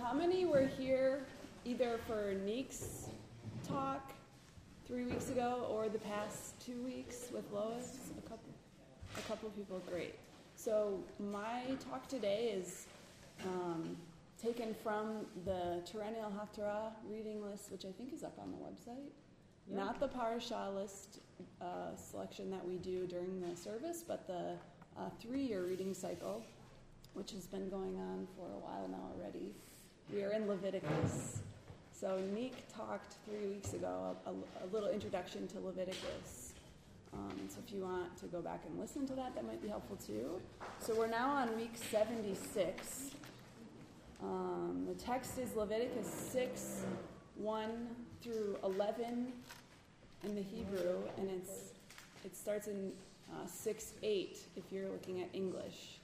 how many were here either for Neek's talk 3 weeks ago or the past 2 weeks with Lois? A couple people, great. So my talk today is taken from the Terani al-Haftarah reading list, which I think is up on the website. Yep. Not the Parashah list selection that we do during the service, but the 3-year reading cycle, which has been going on for a while now already. We are in Leviticus. So Neek talked 3 weeks ago, a little introduction to Leviticus. So if you want to go back and listen to that, that might be helpful too. So we're now on week 76. The text is Leviticus 6, 1 through 11 in the Hebrew, and it starts in 6, 8 if you're looking at English.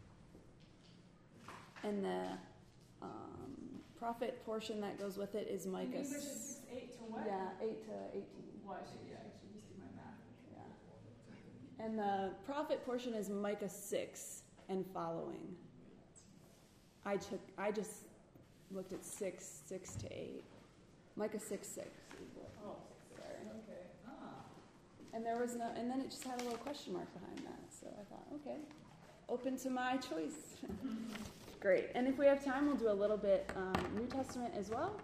And the prophet portion that goes with it is Micah. In English it's 8 to what? Yeah, 8 to 18. Well, I should just do my math. Yeah. And the prophet portion is Micah 6 and following. I just looked at 6 to 8. Micah 6. Oh, sorry. Okay. And there was and then it just had a little question mark behind that. So I thought, okay, open to my choice. Great. And if we have time, we'll do a little bit New Testament as well.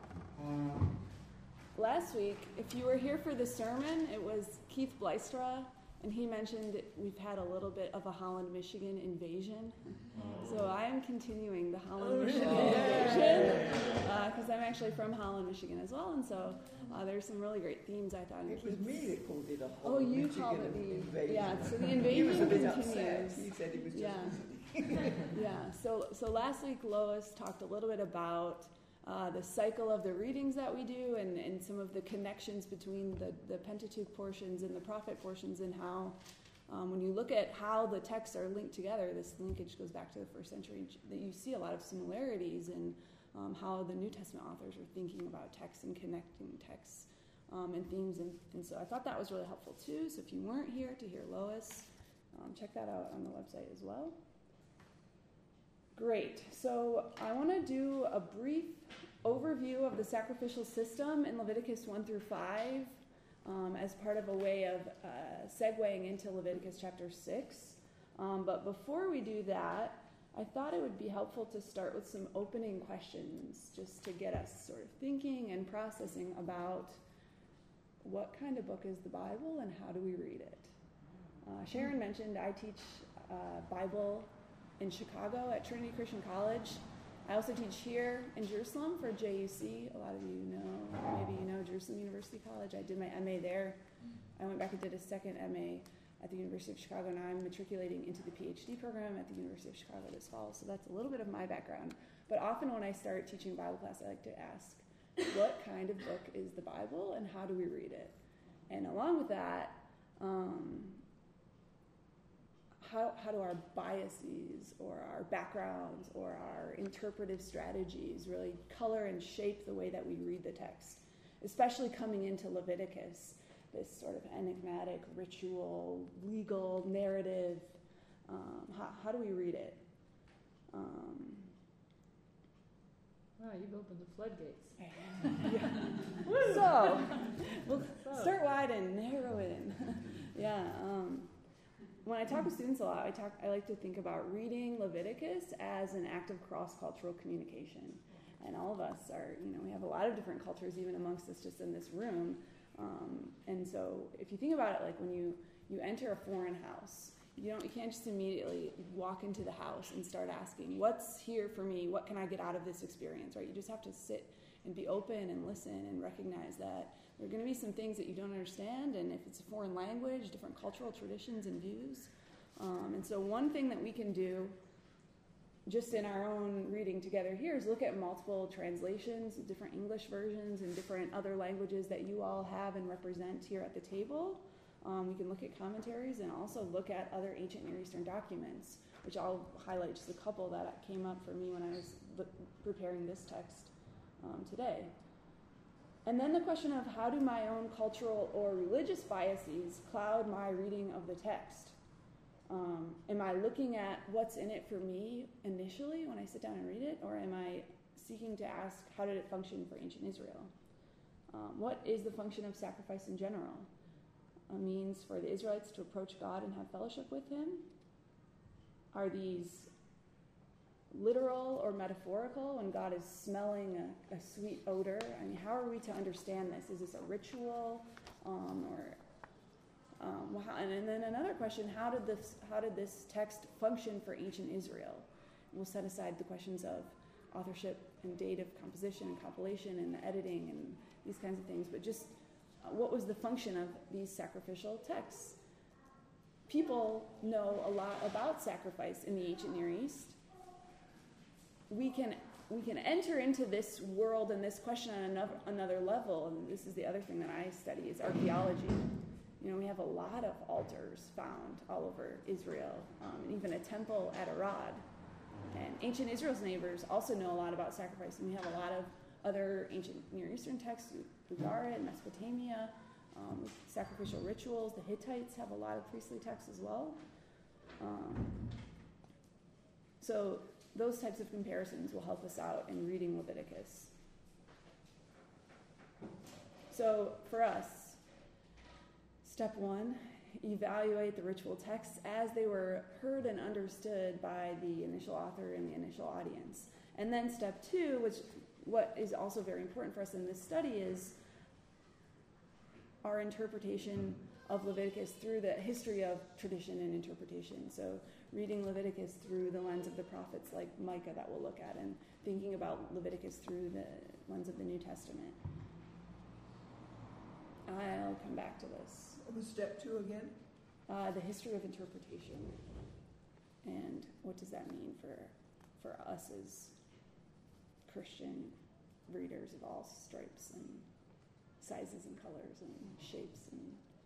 Last week, if you were here for the sermon, it was Keith Blystra, and he mentioned we've had a little bit of a Holland, Michigan invasion. So I am continuing the Holland, Michigan invasion, because I'm actually from Holland, Michigan as well, and so there's some really great themes I thought. It was me that called it a Holland, Oh, you Michigan called it the invasion. Yeah, so the invasion He was a bit continues. upset. He said he was just visiting. Yeah. So last week Lois talked a little bit about the cycle of the readings that we do and some of the connections between the Pentateuch portions and the prophet portions, and how when you look at how the texts are linked together, this linkage goes back to the first century, that you see a lot of similarities in how the New Testament authors are thinking about texts and connecting texts and themes. And so I thought that was really helpful too. So if you weren't here to hear Lois, check that out on the website as well. Great. So I want to do a brief overview of the sacrificial system in Leviticus 1 through 5 as part of a way of segueing into Leviticus chapter 6. But before we do that, I thought it would be helpful to start with some opening questions just to get us sort of thinking and processing about what kind of book is the Bible and how do we read it. Sharon mentioned I teach Bible in Chicago at Trinity Christian College. I also teach here in Jerusalem for JUC. A lot of you know, maybe you know Jerusalem University College. I did my MA there. I went back and did a second MA at the University of Chicago. Now I'm matriculating into the PhD program at the University of Chicago this fall. So that's a little bit of my background. But often when I start teaching Bible class, I like to ask, what kind of book is the Bible and how do we read it? And along with that, how do our biases or our backgrounds or our interpretive strategies really color and shape the way that we read the text, especially coming into Leviticus, this sort of enigmatic, ritual, legal narrative. How do we read it? Wow, you've opened the floodgates. Yeah. So, we'll start wide and narrow it in. Yeah. When I talk with students a lot, I like to think about reading Leviticus as an act of cross-cultural communication. And all of us are, we have a lot of different cultures even amongst us just in this room. And so if you think about it, like when you enter a foreign house, you can't just immediately walk into the house and start asking, what's here for me? What can I get out of this experience, right? You just have to sit and be open and listen and recognize that there are going to be some things that you don't understand, and if it's a foreign language, different cultural traditions and views. And so one thing that we can do just in our own reading together here is look at multiple translations, different English versions and different other languages that you all have and represent here at the table. We can look at commentaries and also look at other ancient Near Eastern documents, which I'll highlight just a couple that came up for me when I was preparing this text today. And then the question of how do my own cultural or religious biases cloud my reading of the text? Am I looking at what's in it for me initially when I sit down and read it, or am I seeking to ask, how did it function for ancient Israel? What is the function of sacrifice in general? A means for the Israelites to approach God and have fellowship with him? Are these literal or metaphorical when God is smelling a sweet odor? I mean, how are we to understand this? Is this a ritual? And then another question, how did this text function for ancient Israel? We'll set aside the questions of authorship and date of composition and compilation and editing and these kinds of things, but just what was the function of these sacrificial texts? People know a lot about sacrifice in the ancient Near East. We can enter into this world and this question on another level, and this is the other thing that I study, is archaeology. We have a lot of altars found all over Israel, and even a temple at Arad. And ancient Israel's neighbors also know a lot about sacrifice, and we have a lot of other ancient Near Eastern texts, Ugarit, Mesopotamia, sacrificial rituals. The Hittites have a lot of priestly texts as well. So those types of comparisons will help us out in reading Leviticus. So for us, step 1, evaluate the ritual texts as they were heard and understood by the initial author and the initial audience. And then step 2, what is also very important for us in this study, is our interpretation of Leviticus through the history of tradition and interpretation. So reading Leviticus through the lens of the prophets like Micah that we'll look at, and thinking about Leviticus through the lens of the New Testament. I'll come back to this. What was step 2 again? The history of interpretation. And what does that mean for us as Christian readers of all stripes and sizes and colors and shapes and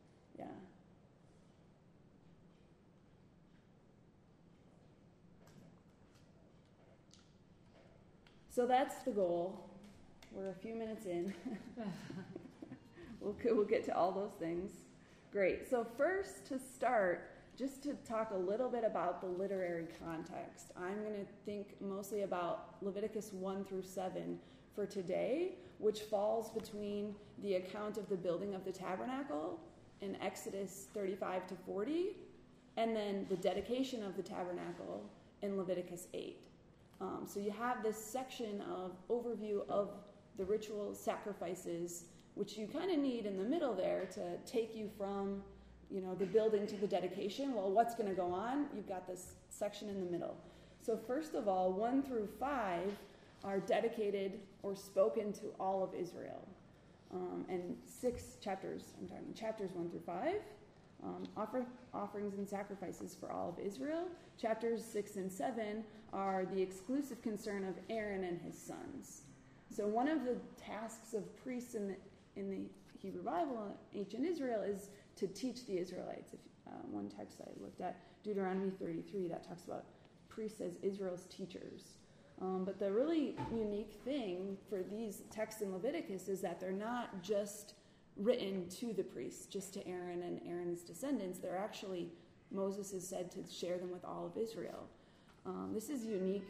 So that's the goal. We're a few minutes in. We'll get to all those things. Great. So first, to start, just to talk a little bit about the literary context. I'm going to think mostly about Leviticus 1 through 7 for today, which falls between the account of the building of the tabernacle in Exodus 35 to 40, and then the dedication of the tabernacle in Leviticus 8. So you have this section of overview of the ritual sacrifices, which you kind of need in the middle there to take you from, the building to the dedication. Well, what's going to go on? You've got this section in the middle. So first of all, 1 through 5 are dedicated or spoken to all of Israel. And 6 chapters, chapters 1 through 5, offerings and sacrifices for all of Israel. Chapters 6 and 7 are the exclusive concern of Aaron and his sons. So one of the tasks of priests in the Hebrew Bible, ancient Israel, is to teach the Israelites. One text I looked at, Deuteronomy 33, that talks about priests as Israel's teachers. But the really unique thing for these texts in Leviticus is that they're not just written to the priests, just to Aaron and Aaron's descendants. They're actually, Moses is said to share them with all of Israel. This is unique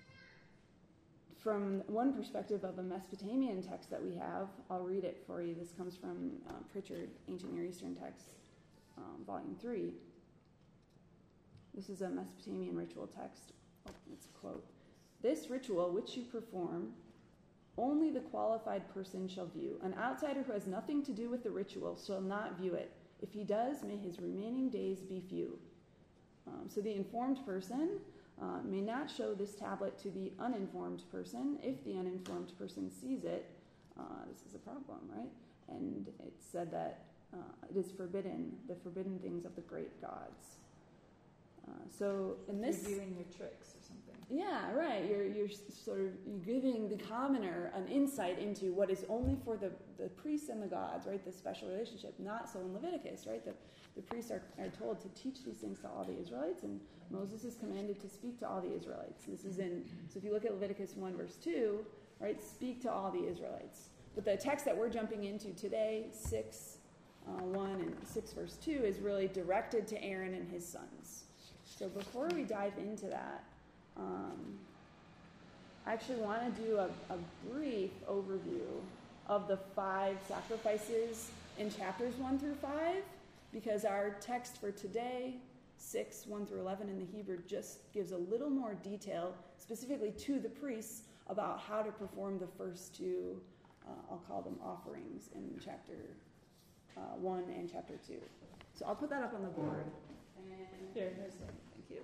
from one perspective of a Mesopotamian text that we have. I'll read it for you. This comes from Pritchard, Ancient Near Eastern Texts, Volume 3. This is a Mesopotamian ritual text. It's a quote. "This ritual which you perform, only the qualified person shall view. An outsider who has nothing to do with the ritual shall not view it. If he does, may his remaining days be few." So the informed person may not show this tablet to the uninformed person. If the uninformed person sees it, this is a problem, right? And it's said that it is forbidden, the forbidden things of the great gods. So in this, you're viewing your tricks or something. Yeah, right. You're giving the commoner an insight into what is only for the priests and the gods, right? The special relationship. Not so in Leviticus, right? The priests are told to teach these things to all the Israelites, and Moses is commanded to speak to all the Israelites. This is so if you look at Leviticus 1 verse 2, right? Speak to all the Israelites. But the text that we're jumping into today, 6 1 and 6 verse 2, is really directed to Aaron and his sons. So before we dive into that, I actually want to do a brief overview of the 5 sacrifices in chapters 1 through 5, because our text for today, 6, 1 through 11 in the Hebrew, just gives a little more detail, specifically to the priests, about how to perform the first 2, I'll call them offerings, in chapter 1 and chapter 2. So I'll put that up on the board. And Here's it. Thank you.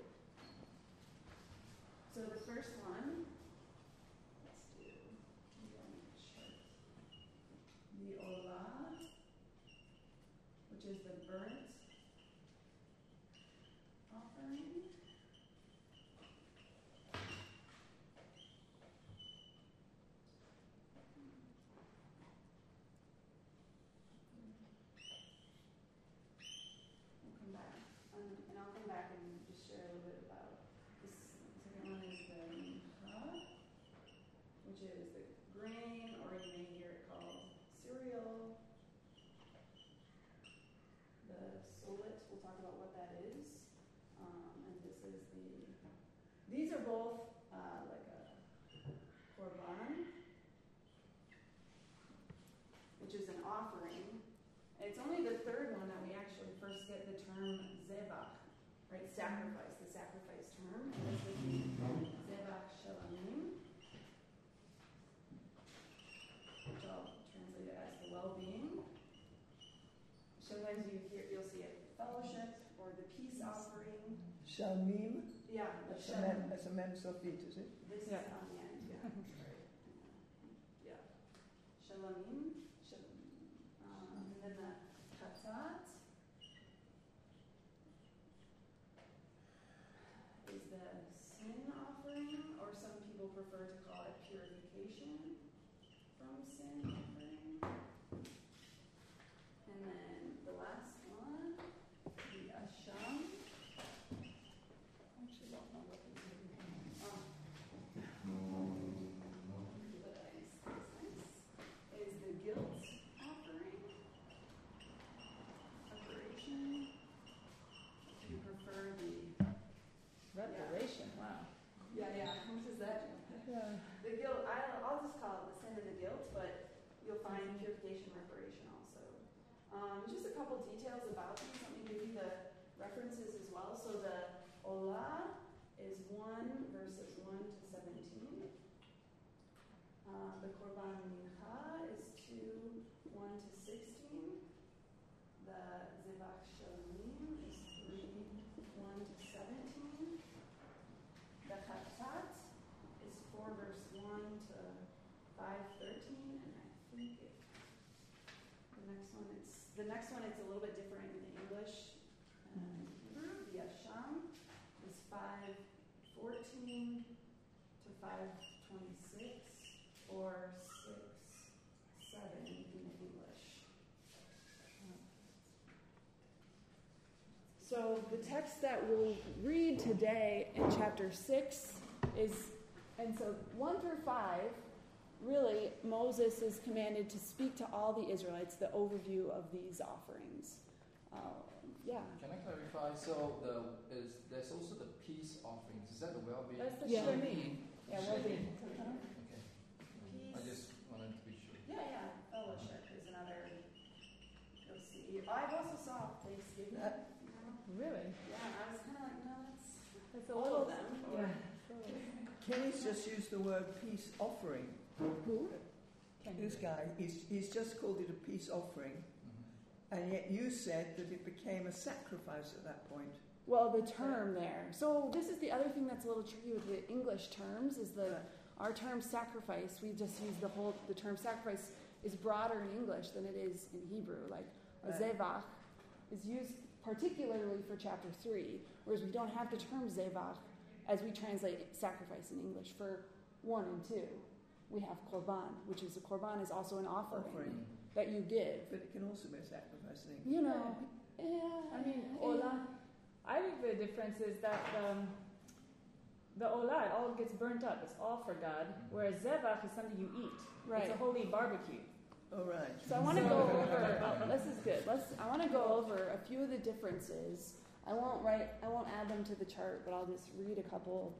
So the first one, let's do the Olah, which is the burnt offering. And I'll come back and just share a little bit about this. The second one is the mincha, which is the grain, or you may hear it called cereal. The solet, we'll talk about what that is. And this is these are both like a korban, which is an offering. And it's only the third one that we actually first get the term zebach, right? Sacrifice, the sacrifice term. And this would be zebach shalamim, which I'll translate it as the well-being. Sometimes you'll see it fellowship or the peace offering. Shalmim? Yeah, the That's a mem sofit, is it? This is on the end, yeah. Yeah. Shalamim. And then the chatzat is the sin offering, or some people prefer to call it purification from sin offering. And then the last one, the asham. Actually, don't know what this is. Is the guilt offering. Reparation. If you prefer the reparation. Wow. Yeah. What does that do? Yeah. The guilt. I'll just call it the sin and the guilt, but you'll find purification, reparation also. Just a couple details about these. Let me give you the references as well. So the Olah is 1 verses 1 to 17. The Korban Mincha is 2, 1 to 16. The Zebach Shalamim is 3, 1 to 17. The Chatzat is 4 verse 1 to 5:13, and I think the next one it's a little bit different in the English and Hebrew. The Asham is 5:14 to 5:26, or 6:7 in the English. So the text that we'll read today in chapter 6 is, and so 1 through 5, really Moses is commanded to speak to all the Israelites, the overview of these offerings. Yeah. Can I clarify? So there's also the peace offerings. Is that the well-being? That's the Yeah. shalamim. Yeah, well-being. Okay. Peace. I just wanted to be sure. Yeah. Fellowship is another. You'll see. I also saw Thanksgiving. Really? Yeah, I was kind of like, no, That's a all little. of them. Yeah. Kenny's just used the word peace offering. Who? This guy, he's just called it a peace offering. Mm-hmm. And yet you said that it became a sacrifice at that point. Well, the term there. So this is the other thing that's a little tricky with the English terms is our term sacrifice. We just use the term sacrifice is broader in English than it is in Hebrew. Like a zevach is used particularly for chapter 3, whereas we don't have the term zevach as we translate sacrifice in English for 1 and 2. We have korban, which is a korban is also an offering that you give. But it can also be a sacrifice thing. You know, I mean, Olah. I think the difference is that the Olah, it all gets burnt up. It's all for God. Whereas Zevach is something you eat. Right. It's a holy barbecue. All right. So I want to go over. This is good. I want to go over a few of the differences. I won't add them to the chart, but I'll just read a couple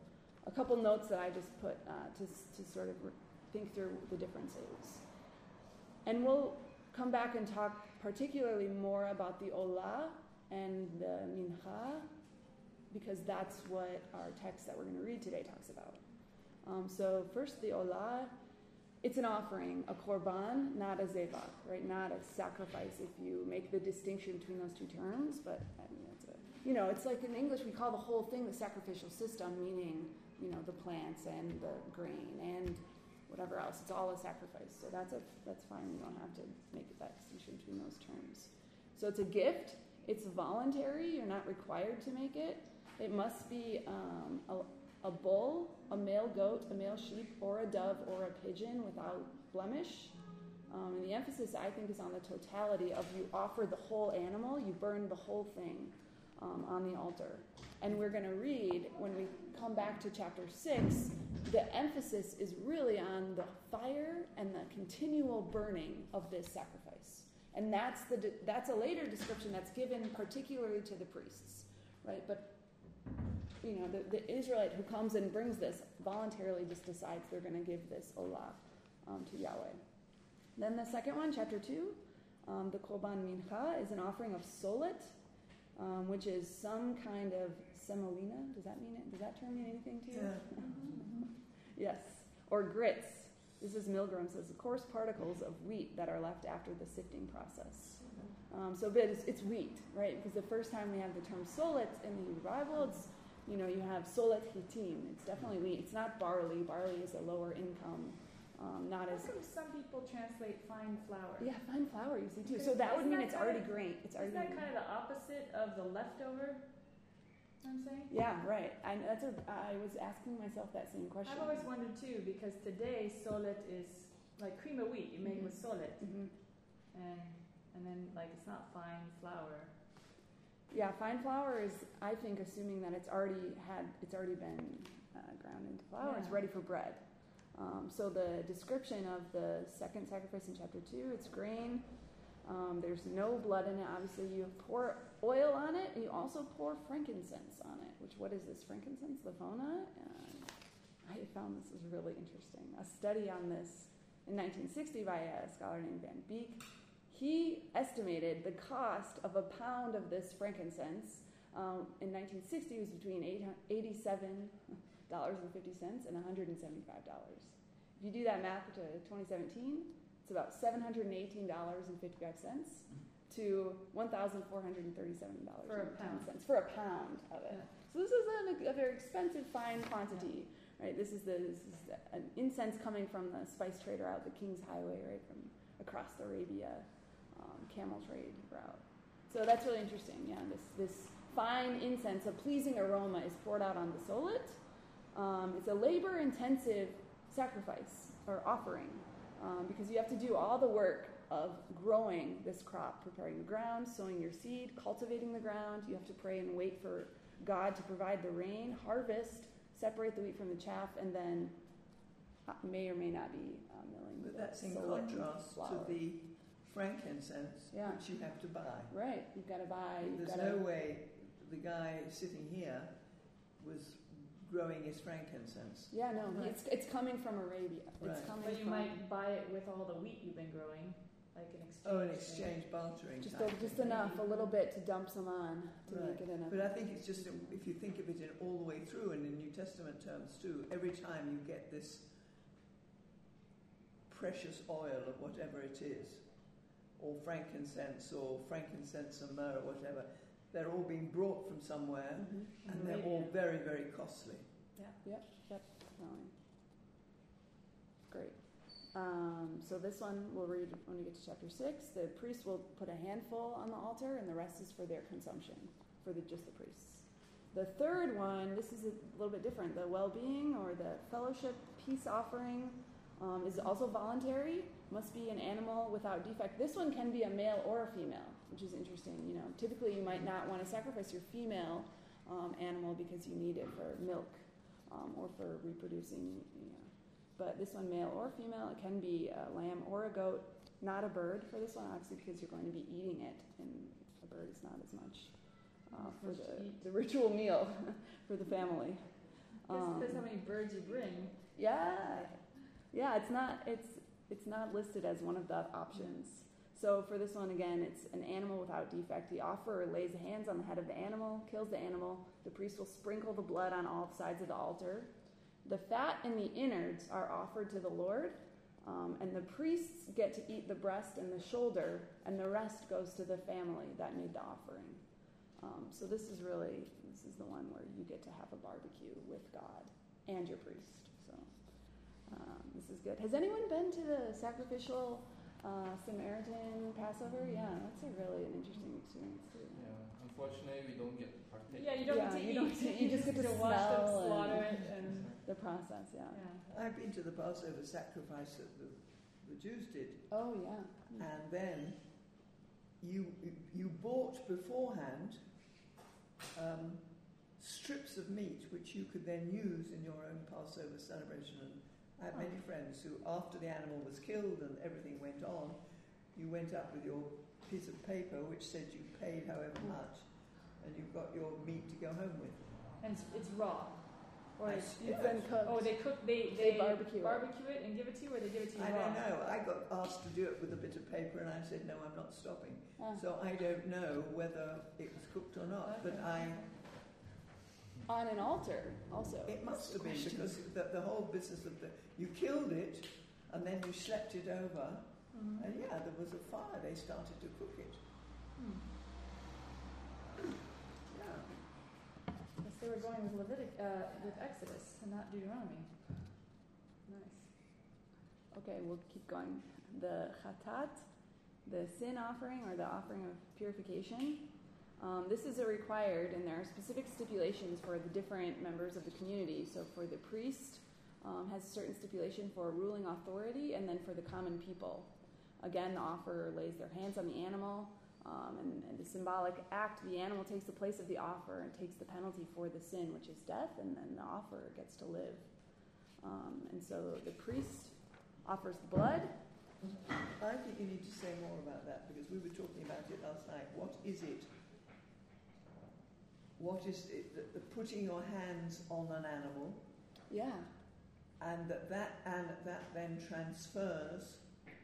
a couple notes that I just put to sort of think through the differences. And we'll come back and talk particularly more about the Olah and the Mincha, because that's what our text that we're going to read today talks about. So first, the Olah, it's an offering, a korban, not a zevach, right? Not a sacrifice if you make the distinction between those two terms, but I mean, it's like in English we call the whole thing the sacrificial system, meaning, the plants and the grain and whatever else. It's all a sacrifice. So that's fine. You don't have to make that distinction between those terms. So it's a gift. It's voluntary. You're not required to make it. It must be a bull, a male goat, a male sheep, or a dove, or a pigeon without blemish. And the emphasis, I think, is on the totality of you offer the whole animal, you burn the whole thing on the altar. And we're going to read, when we come back to chapter 6, the emphasis is really on the fire and the continual burning of this sacrifice. And that's a later description that's given particularly to the priests, right? But the Israelite who comes and brings this voluntarily just decides they're going to give this olah to Yahweh. Then the second one, chapter 2, the Korban Mincha, is an offering of solet, which is some kind of semolina. Does that term mean anything to you? Yeah. Yes. Or grits. This is Milgram says, the coarse particles of wheat that are left after the sifting process. But it's wheat, right? Because the first time we have the term solet in the Hebrew Bible, it's, you have solet hitim. It's definitely wheat. It's not barley. Barley is a lower income. Not as. How come some people translate fine flour? Yeah, fine flour you see too. So that would mean it's already grain. It's already. Isn't that kind of the opposite of the leftover? I'm saying. Yeah, right. I was asking myself that same question. I've always wondered too, because today solet is like cream of wheat. You make with solet, and then like it's not fine flour. Yeah, fine flour is, I think, assuming that it's already been ground into flour. Yeah. It's ready for bread. So the description of the second sacrifice in chapter 2, it's grain. There's no blood in it. Obviously, you pour oil on it, and you also pour frankincense on it. What is this? Frankincense, Lavona? I found this was really interesting. A study on this in 1960 by a scholar named Van Beek. He estimated the cost of a pound of this frankincense in 1960 was between $87.50 and $175. If you do that math to 2017, it's about $718.55 to $1,437.10 for a pound of it. Yeah. So this is a very expensive, fine quantity, right? This is an incense coming from the spice trader out the King's Highway, right, from across the Arabia camel trade route. So that's really interesting. Yeah, this fine incense, a pleasing aroma, is poured out on the solet. It's a labor-intensive sacrifice or offering because you have to do all the work of growing this crop, preparing the ground, sowing your seed, cultivating the ground. You have to pray and wait for God to provide the rain, harvest, separate the wheat from the chaff, and then may or may not be milling. But that's in contrast to the frankincense, which you have to buy. Right, you've got to buy. There's no way the guy sitting here was growing his frankincense. Yeah, no, it's coming from Arabia. Right. It's coming. But you might buy it with all the wheat you've been growing, like an exchange. Oh, an exchange bartering. Just enough, a little bit to dump some on to make it enough. But I think it's just if you think of it in all the way through, and in New Testament terms too, every time you get this precious oil of whatever it is, or frankincense and myrrh, or whatever, they're all being brought from somewhere, and they're all very, very costly. Yeah. Yep. Great. So this one we'll read when we get to chapter 6. The priest will put a handful on the altar, and the rest is for their consumption, just the priests. The third one, this is a little bit different. The well-being or the fellowship peace offering is also voluntary. Must be an animal without defect. This one can be a male or a female, which is interesting. Typically you might not want to sacrifice your female animal because you need it for milk or for reproducing. But this one, male or female, it can be a lamb or a goat, not a bird for this one, obviously, because you're going to be eating it, and a bird is not as much for the ritual meal for the family. Depends how many birds you bring. Yeah. It's not listed as one of the options. So for this one, again, it's an animal without defect. The offerer lays hands on the head of the animal, kills the animal. The priest will sprinkle the blood on all sides of the altar. The fat and the innards are offered to the Lord, and the priests get to eat the breast and the shoulder, and the rest goes to the family that made the offering. So this is the one where you get to have a barbecue with God and your priest. So this is good. Has anyone been to the sacrificial Samaritan Passover? Yeah, that's an interesting experience too. Yeah, unfortunately, we don't get to partake. Yeah, you don't get to eat. You just get to watch them smell slaughter it and the process. Yeah. I've been to the Passover sacrifice that the Jews did. Oh yeah. And then you bought beforehand strips of meat which you could then use in your own Passover celebration. And I had many friends who, after the animal was killed and everything went on, you went up with your piece of paper which said you paid however much, and you got your meat to go home with. And it's raw. Or it's been cooked. Oh, they cook. They barbecue it and give it to you, or they give it to you raw? I don't know. I got asked to do it with a bit of paper, and I said no, I'm not stopping. So I don't know whether it was cooked or not. Okay. But on an altar, also. It must have been, because the whole business of you killed it, and then you slept it over, and there was a fire. They started to cook it. Yes, they were going with Exodus and not Deuteronomy. Nice. Okay, we'll keep going. The chatat, the sin offering, or the offering of purification. This is a required, and there are specific stipulations for the different members of the community. So for the priest, has a certain stipulation for ruling authority, and then for the common people. Again, the offerer lays their hands on the animal, and the symbolic act, the animal takes the place of the offerer and takes the penalty for the sin, which is death, and then the offerer gets to live. And so the priest offers the blood. I think you need to say more about that, because we were talking about it last night. What is it? What is it? The putting your hands on an animal. Yeah. And that then transfers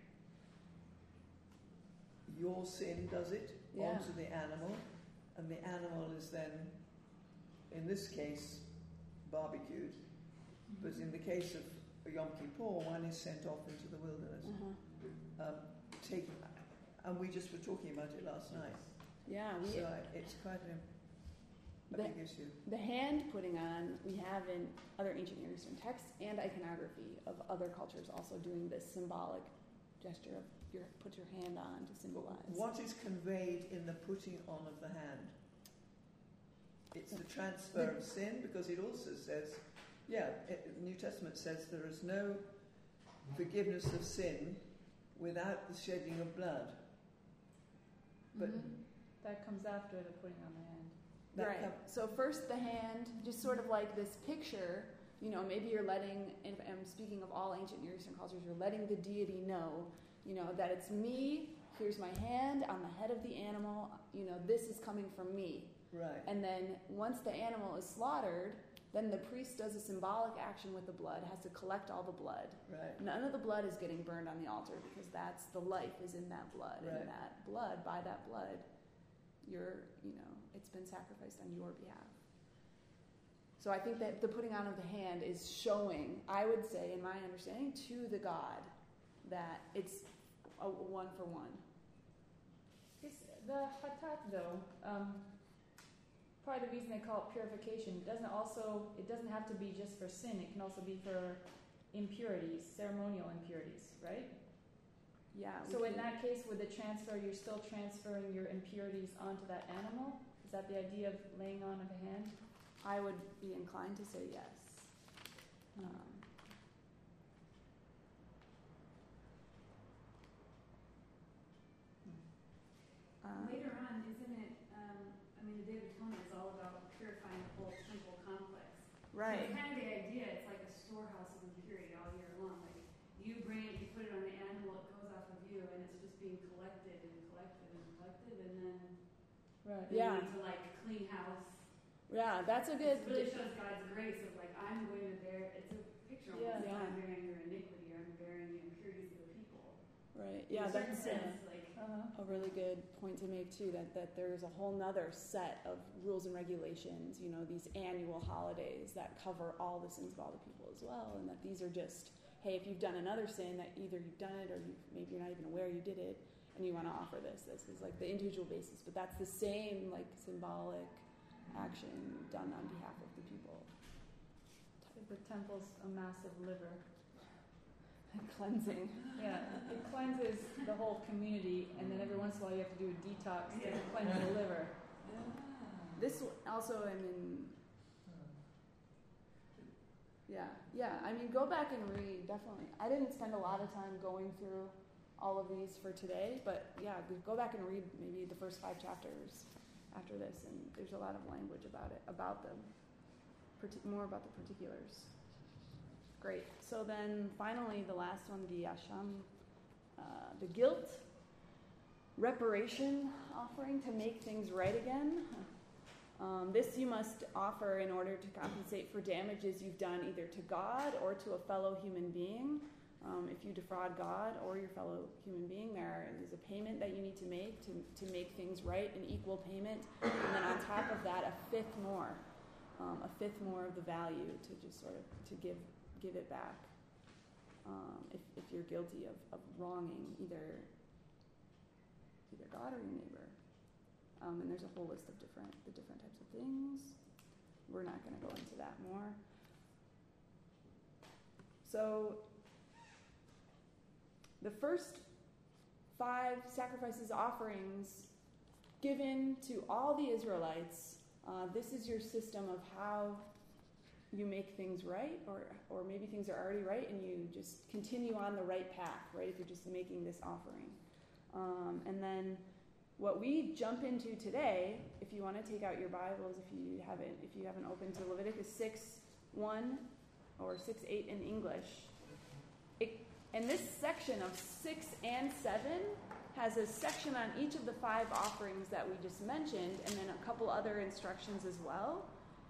your sin, does it, onto the animal, and the animal is then, in this case, barbecued. But in the case of Yom Kippur, one is sent off into the wilderness. And we just were talking about it last night. Yeah. So it's quite a big issue. The hand putting on, we have in other ancient Near Eastern texts and iconography of other cultures also doing this symbolic gesture of put your hand on to symbolize. What is conveyed in the putting on of the hand? It's the transfer of sin, because it also says, the New Testament says there is no forgiveness of sin without the shedding of blood. But that comes after the putting on the hand. Right. So first the hand, just sort of like this picture, maybe you're letting, and I'm speaking of all ancient Near Eastern cultures, you're letting the deity know, that it's me, here's my hand on the head of the animal, this is coming from me. Right. And then once the animal is slaughtered, then the priest does a symbolic action with the blood, has to collect all the blood. Right. None of the blood is getting burned on the altar, because that's the life is in that blood. Right. And that blood, by that blood, it's been sacrificed on your behalf. So I think that the putting on of the hand is showing, I would say, in my understanding, to the God that it's a one for one. The chatat, though, part of the reason they call it purification, it doesn't have to be just for sin. It can also be for impurities, ceremonial impurities, right? Yeah. So in that case, with the transfer, you're still transferring your impurities onto that animal? Is that the idea of laying on of the hand? I would be inclined to say yes. Later on, isn't it, the Day of Atonement is all about purifying the whole temple complex. Right. So it's kind of the idea, it's like a storehouse of impurity all year long. Like, you bring it, you put it on the animal, it goes off of you, and it's just being collected and collected and collected, and then you need to, clean house. Yeah, that's a good... It really shows God's grace of, I'm going to bear, Yeah, in a certain that's sense, like a really good point to make too, that there's a whole nother set of rules and regulations, these annual holidays that cover all the sins of all the people as well, and that these are just, hey, if you've done another sin, that either you've done it or maybe you're not even aware you did it, and you want to offer this is like the individual basis, but that's the same like symbolic action done on behalf of the people. The temple's a massive liver. Cleansing. Yeah, it cleanses the whole community, and then every once in a while you have to do a detox to cleanse the liver. This also, go back and read, definitely. I didn't spend a lot of time going through all of these for today, but go back and read maybe the first 5 chapters after this, and there's a lot of language about them, more about the particulars. Great. So then finally the last one, the asham, the guilt reparation offering to make things right again. This you must offer in order to compensate for damages you've done either to God or to a fellow human being. If you defraud God or your fellow human being, there is a payment that you need to make things right, an equal payment, and then on top of that, a fifth more of the value to just sort of to give it back if you're guilty of wronging either God or your neighbor. And there's a whole list of different types of things. We're not going to go into that more. So the first 5 sacrifices, offerings given to all the Israelites, this is your system of how you make things right, or maybe things are already right and you just continue on the right path, right, if you're just making this offering. And then what we jump into today, if you want to take out your Bibles, if you haven't opened to Leviticus 6:1 or 6:8 in English, and this section of 6 and 7 has a section on each of the 5 offerings that we just mentioned, and then a couple other instructions as well.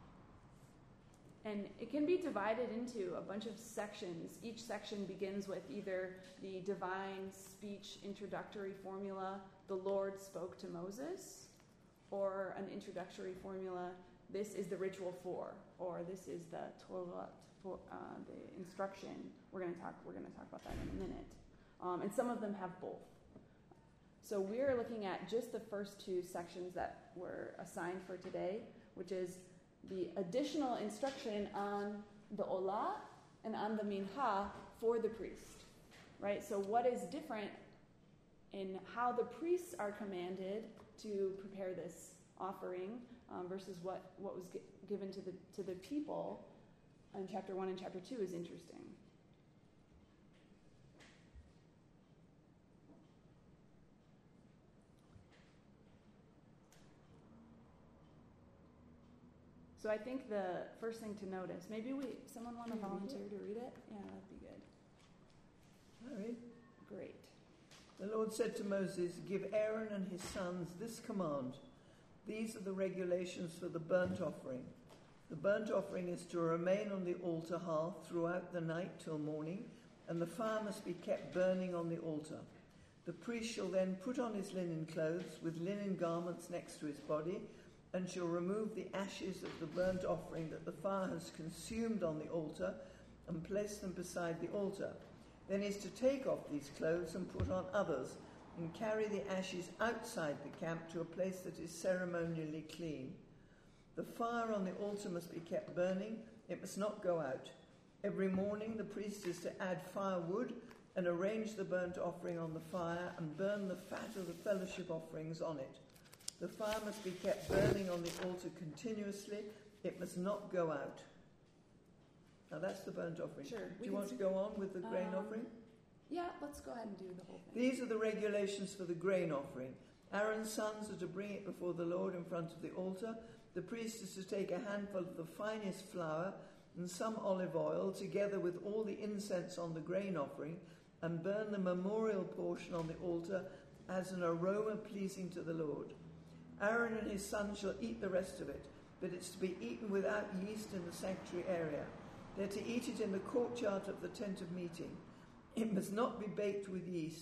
And it can be divided into a bunch of sections. Each section begins with either the divine speech introductory formula, the Lord spoke to Moses, or an introductory formula, this is the ritual for, or this is the Torah, the instruction. We're going to talk about that in a minute. And some of them have both. So we're looking at just the first 2 sections that were assigned for today, which is the additional instruction on the olah and on the mincha for the priest, right? So what is different in how the priests are commanded to prepare this offering versus what was given to the people in chapter 1 and chapter 2 is interesting. So I think the first thing to notice, maybe someone want to volunteer to read it? Yeah, that'd be good. I read. Great. The Lord said to Moses, "Give Aaron and his sons this command. These are the regulations for the burnt offering. The burnt offering is to remain on the altar hearth throughout the night till morning, and the fire must be kept burning on the altar. The priest shall then put on his linen clothes with linen garments next to his body, and shall remove the ashes of the burnt offering that the fire has consumed on the altar, and place them beside the altar. Then he is to take off these clothes and put on others, and carry the ashes outside the camp to a place that is ceremonially clean. The fire on the altar must be kept burning, it must not go out. Every morning the priest is to add firewood and arrange the burnt offering on the fire and burn the fat of the fellowship offerings on it. The fire must be kept burning on the altar continuously, it must not go out." Now that's the burnt offering. Sure. Do you want to go on with the grain offering? Yeah, let's go ahead and do the whole thing. These are the regulations for the grain offering. Aaron's sons are to bring it before the Lord in front of the altar. The priest is to take a handful of the finest flour and some olive oil, together with all the incense on the grain offering, and burn the memorial portion on the altar as an aroma pleasing to the Lord. Aaron and his sons shall eat the rest of it, but it's to be eaten without yeast in the sanctuary area. They're to eat it in the courtyard of the tent of meeting. It must not be baked with yeast.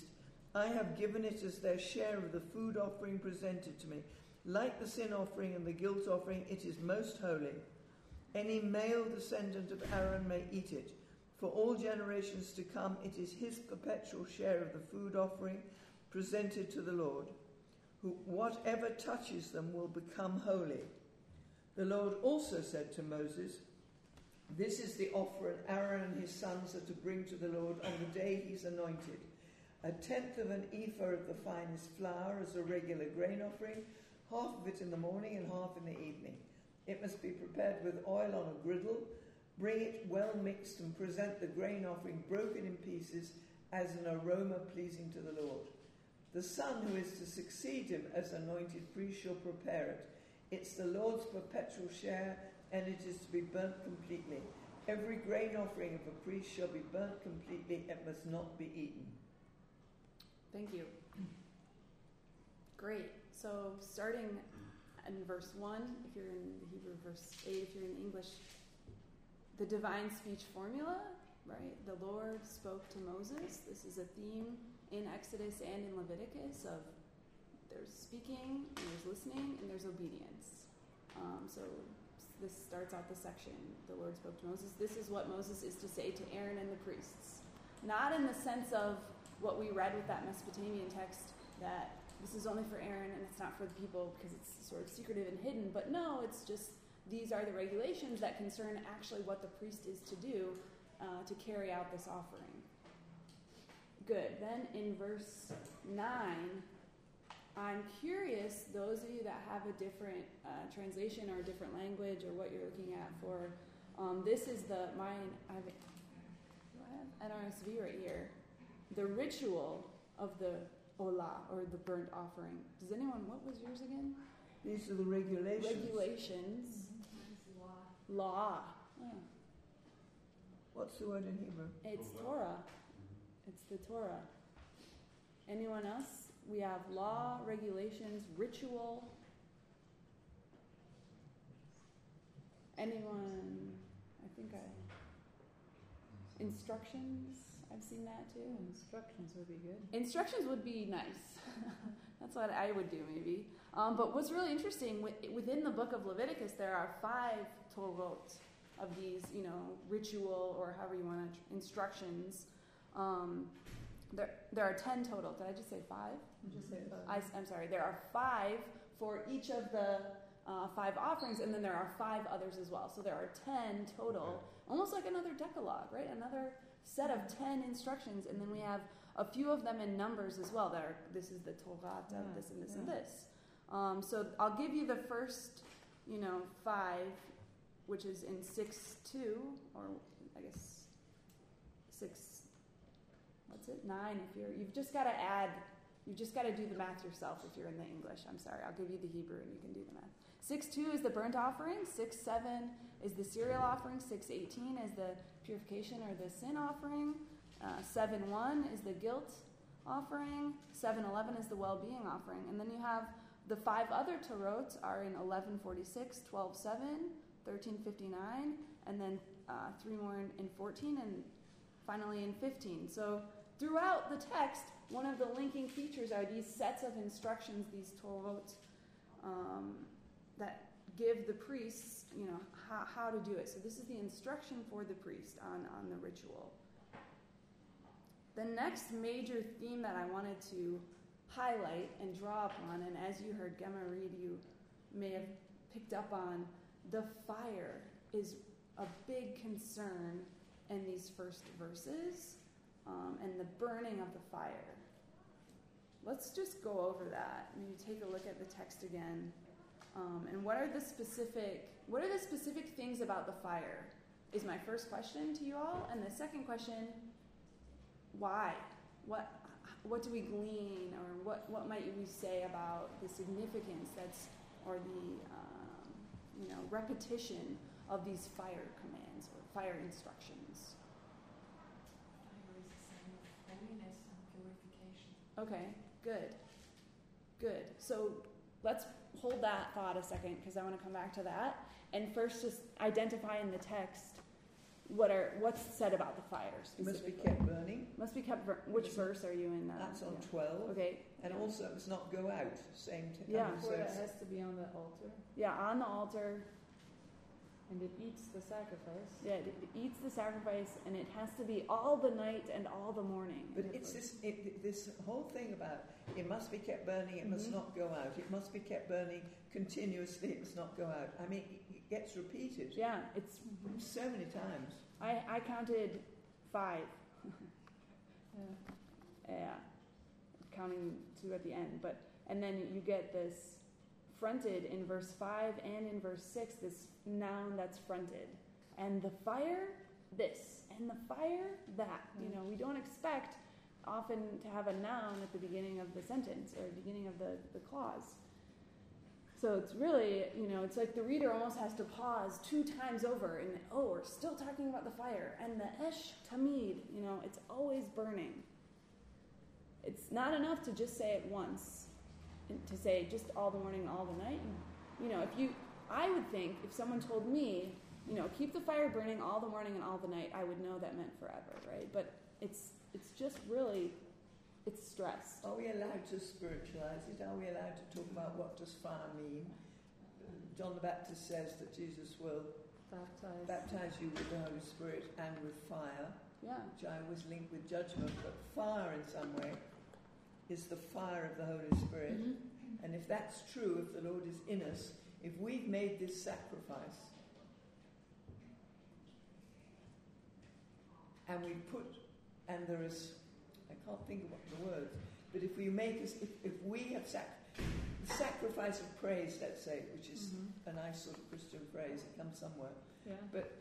I have given it as their share of the food offering presented to me. Like the sin offering and the guilt offering, it is most holy. Any male descendant of Aaron may eat it. For all generations to come, it is his perpetual share of the food offering presented to the Lord. Whatever touches them will become holy. The Lord also said to Moses, this is the offering Aaron and his sons are to bring to the Lord on the day he's anointed. 1/10 of an ephah of the finest flour as a regular grain offering, half of it in the morning and half in the evening. It must be prepared with oil on a griddle. Bring it well mixed and present the grain offering broken in pieces as an aroma pleasing to the Lord. The son who is to succeed him as anointed priest shall prepare it. It's the Lord's perpetual share, and it is to be burnt completely. Every grain offering of a priest shall be burnt completely. It must not be eaten. Thank you. Great. So starting in verse 1, if you're in the Hebrew, verse 8, if you're in English, the divine speech formula, right? The Lord spoke to Moses. This is a theme in Exodus and in Leviticus of there's speaking, and there's listening, and there's obedience. So this starts out the section, the Lord spoke to Moses. This is what Moses is to say to Aaron and the priests. Not in the sense of what we read with that Mesopotamian text, that this is only for Aaron and it's not for the people because it's sort of secretive and hidden. But no, it's just these are the regulations that concern actually what the priest is to do to carry out this offering. Good. Then in verse 9, I'm curious, those of you that have a different translation or a different language or what you're looking at for, this is I have NRSV right here. The ritual of the Olah, or the burnt offering. Does anyone, what was yours again? These are the regulations. Regulations. Law. Oh. What's the word in Hebrew? It's Torah. It's the Torah. Anyone else? We have law, regulations, ritual. Anyone? Instructions. I've seen that too. Instructions would be good. Instructions would be nice. That's what I would do maybe. But what's really interesting, within the book of Leviticus, there are 5 Torot of these, ritual or however you want to, instructions. There are 10 total. Did I just say 5? Just say 5. I'm sorry. There are 5 for each of the 5 offerings, and then there are 5 others as well. So there are 10 total, almost like another Decalogue, right? Another set of 10 instructions, and then we have a few of them in Numbers as well. This is the Torah of this and this and this. So I'll give you the first, 5, which is in 6:2, or I guess 6. What's it? 9. You've just got to add. You've just got to do the math yourself if you're in the English. I'm sorry. I'll give you the Hebrew and you can do the math. 6:2 is the burnt offering. 6:7 is the cereal offering. 6:18 is the purification or the sin offering. 7:1 is the guilt offering. 7:11 is the well-being offering. And then you have the 5 other Torot are in 11:46, 12:7, 13:59, and then 3 more in 14, and finally in 15. So throughout the text, one of the linking features are these sets of instructions, these Torot, that give the priests, how to do it. So this is the instruction for the priest on the ritual. The next major theme that I wanted to highlight and draw upon, and as you heard Gemma read, you may have picked up on, the fire is a big concern in these first verses, and the burning of the fire. Let's just go over that. Maybe take a look at the text again. And what are the specific things about the fire is my first question to you all. And the second question, why? What do we glean, or what might we say about the significance or the repetition of these fire commands or fire instructions? Fire is a sign of holiness and purification. Okay, good. So let's hold that thought a second because I want to come back to that. And first just identify in the text, what's said about the fire It must be specifically? kept burning. Must be kept. Which verse are you in? That's on Yeah. 12. Okay. And Yeah. also, it must not go out. Same thing. Yeah. Before that has to be on the altar, Yeah, on the altar. and it eats the sacrifice. Yeah, it eats the sacrifice, and it has to be all the night and all the morning. But it's this whole thing about it must be kept burning, it must not go out. It must be kept burning continuously, it must not go out. I mean, it gets repeated Yeah, it's. so many times. I counted 5. Yeah. Yeah, counting 2 at the end. And then you get this fronted in verse 5 and in verse 6, this noun that's fronted. And the fire, this. And the fire, that. You know, we don't expect often to have a noun at the beginning of the sentence or beginning of the clause. So it's really, it's like the reader almost has to pause 2 times over and, we're still talking about the fire. And the esh tamid, it's always burning. It's not enough to just say it once, and to say just all the morning and all the night. I would think if someone told me, keep the fire burning all the morning and all the night, I would know that meant forever, right? But it's just really, it's stressed. Are we allowed to spiritualize it? Are we allowed to talk about what does fire mean? John the Baptist says that Jesus will baptize you with the Holy Spirit and with fire, Yeah. which I always link with judgment, but fire in some way is the fire of the Holy Spirit. Mm-hmm. And if that's true, if the Lord is in us, if we've made this sacrifice, and there is, I can't think of what the words, but if we make us, if we have the sacrifice of praise, let's say, which is a nice sort of Christian phrase, it comes somewhere. Yeah. But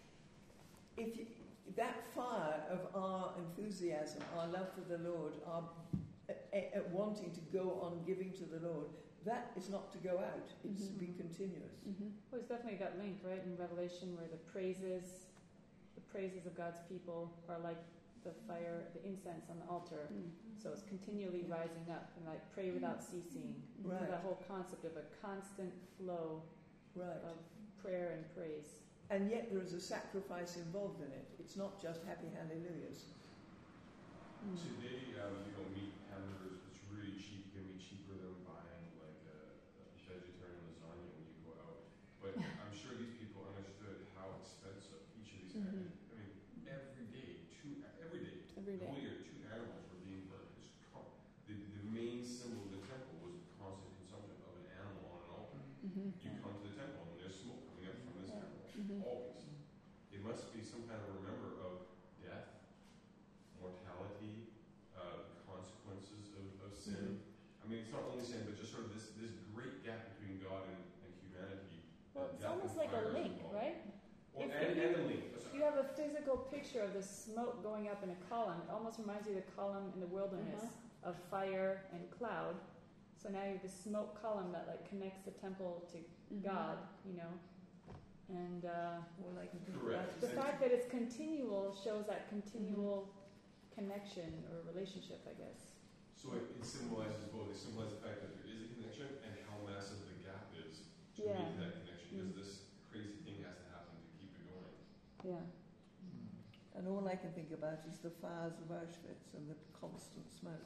that fire of our enthusiasm, our love for the Lord, our wanting to go on giving to the Lord, that is not to go out. It's to be continuous. Well, it's definitely that link, right, in Revelation, where the praises of God's people are like the fire, the incense on the altar. So it's continually rising up, and like pray without ceasing. Right. So that whole concept of a constant flow of prayer and praise. And yet there is a sacrifice involved in it. It's not just happy hallelujahs. Today, meat hamburgers, it's really cheap. It can be cheaper than buying like a vegetarian lasagna when you go out. But I'm sure these people understood how expensive each of these items. I mean, every day, Every the day. whole year, 2 animals were being burned. The main symbol of the temple was the constant consumption of an animal on an altar. You come to the temple and there's smoke coming up from this animal. Always. It must be some kind of a remember of death, mortality, consequences of sin. I mean, it's not only sin, but just sort of this great gap between God and humanity. Well, it's almost like a link, right? Well, If and a link. You have a physical picture of the smoke going up in a column. It almost reminds you of the column in the wilderness of fire and cloud. So now you have the smoke column that like connects the temple to God, And All I can think Correct. about the is fact that it's continual shows that continual connection or relationship, I guess. So it symbolizes both. It symbolizes the fact that there is a connection and how massive the gap is to Yeah. make that connection. Because this crazy thing has to happen to keep it going. Yeah. And all I can think about is the fires of Auschwitz and the constant smoke.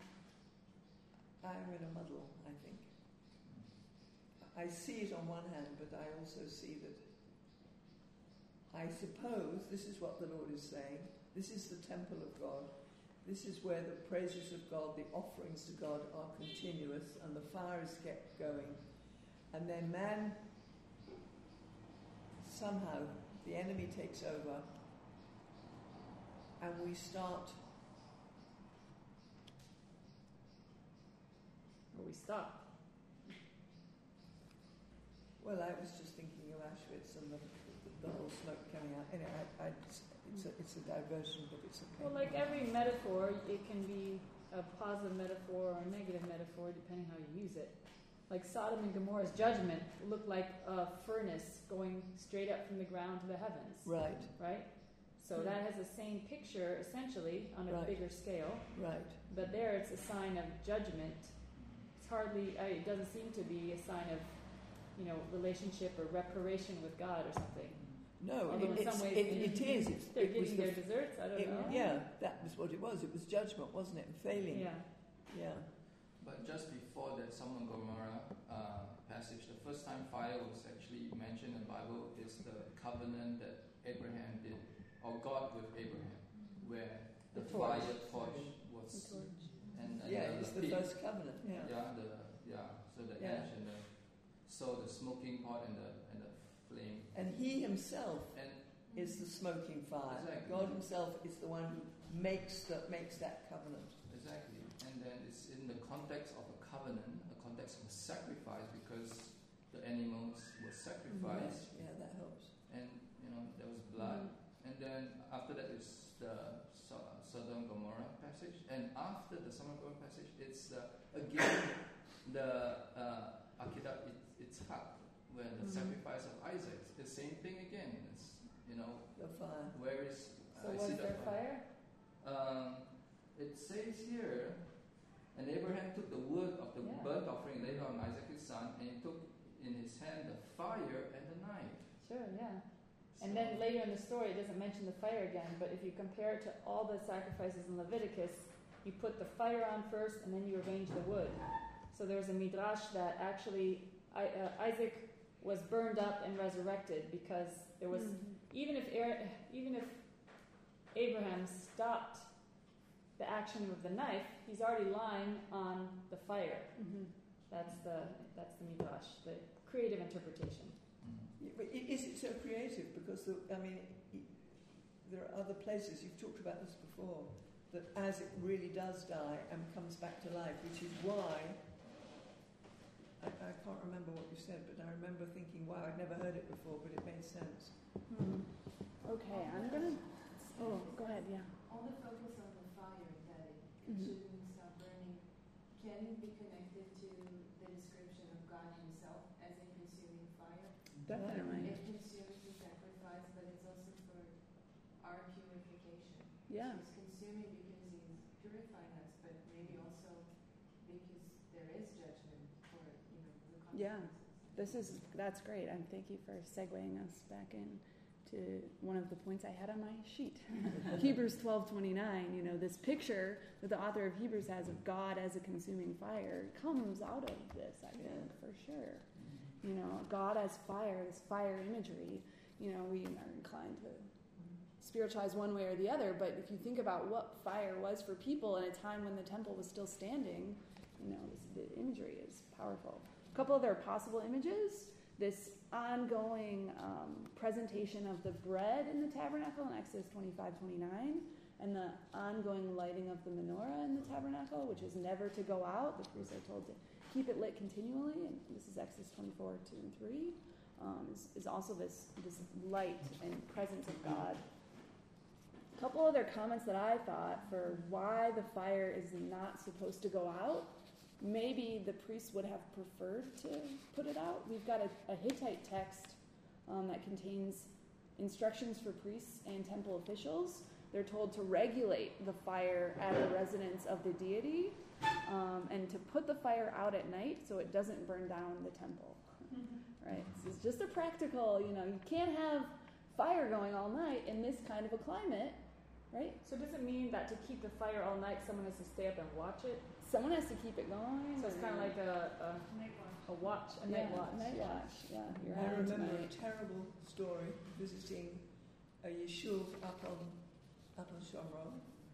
I'm in a muddle, I think. I see it on one hand, but I also see that I suppose this is what the Lord is saying. This is the temple of God. This is where the praises of God, the offerings to God are continuous and the fire is kept going. And then man, somehow, the enemy takes over and we start... Or we stop. Well, I was just thinking of Auschwitz and the whole smoke coming out. Anyway, it's a diversion, but it's okay. Well, like every metaphor, it can be a positive metaphor or a negative metaphor, depending how you use it. Like Sodom and Gomorrah's judgment looked like a furnace going straight up from the ground to the heavens. Right. Right? So that has the same picture, essentially, on a bigger scale. Right. But there it's a sign of judgment. It's hardly, it doesn't seem to be a sign of, relationship or reparation with God or something. No, Although in some ways it is. they're It was getting their desserts. I don't know. Yeah, that was what it was. It was judgment, wasn't it? Failing. Yeah. Yeah. But just before that Sodom and Gomorrah passage, the first time fire was actually mentioned in the Bible is the covenant that Abraham did, or God with Abraham, where the fire torch was, and it was the first covenant. Yeah. So the ash and the smoking pot and the flame. And He Himself is the smoking fire. Exactly. God Himself is the one who makes that covenant. Exactly. And then it's in the context of a covenant, a context of a sacrifice, because the animals were sacrificed. Yeah, that helps. And there was blood. And then after that is the Sodom and Gomorrah passage. And after the Sodom and Gomorrah passage, it's again the Akedat Yitzhak, where the sacrifice of Isaac. It's the same thing again. It's the fire. Where is so was there fire? It says here, and Abraham took the wood of the burnt offering laid on Isaac his son, and he took in his hand the fire and the knife. Sure, yeah. And then later in the story, it doesn't mention the fire again, but if you compare it to all the sacrifices in Leviticus, you put the fire on first, and then you arrange the wood. So there's a midrash that actually Isaac was burned up and resurrected because there was even if Abraham stopped the action of the knife, he's already lying on the fire. That's the midrash, the creative interpretation. But is it so creative? Because there are other places, you've talked about this before, that as it really does die and comes back to life, which is why, I can't remember what you said, but I remember thinking, wow, I'd never heard it before, but it made sense. Okay, I'm going to... Oh, go ahead, yeah. All the focus on the fire, that it shouldn't stop burning, can be connected to the description of God Himself as a consuming fire. Definitely. It consumes the sacrifice, but it's also for our purification. Yeah. So He's consuming because He's purifying us, but maybe also because there is judgment for the consequences. Yeah. That's great. And thank you for segueing us back in to one of the points I had on my sheet. Hebrews 12:29, this picture that the author of Hebrews has of God as a consuming fire comes out of this, I think, for sure. God as fire, this fire imagery, we are inclined to spiritualize one way or the other, but if you think about what fire was for people in a time when the temple was still standing, the imagery is powerful. A couple other possible images. This ongoing presentation of the bread in the tabernacle in Exodus 25:29, and the ongoing lighting of the menorah in the tabernacle, which is never to go out. The priests are told to keep it lit continually, and this is Exodus 24:2-3. Is also this light and presence of God. A couple other comments that I thought for why the fire is not supposed to go out. Maybe the priests would have preferred to put it out. We've got a Hittite text that contains instructions for priests and temple officials. They're told to regulate the fire at the residence of the deity and to put the fire out at night so it doesn't burn down the temple. Right? This is just a practical, you can't have fire going all night in this kind of a climate, right? So does it mean that to keep the fire all night, someone has to stay up and watch it? Someone has to keep it going. So it's kind of like a night watch. Night watch. Yeah. I remember a terrible story visiting a yeshuv up on Shomron,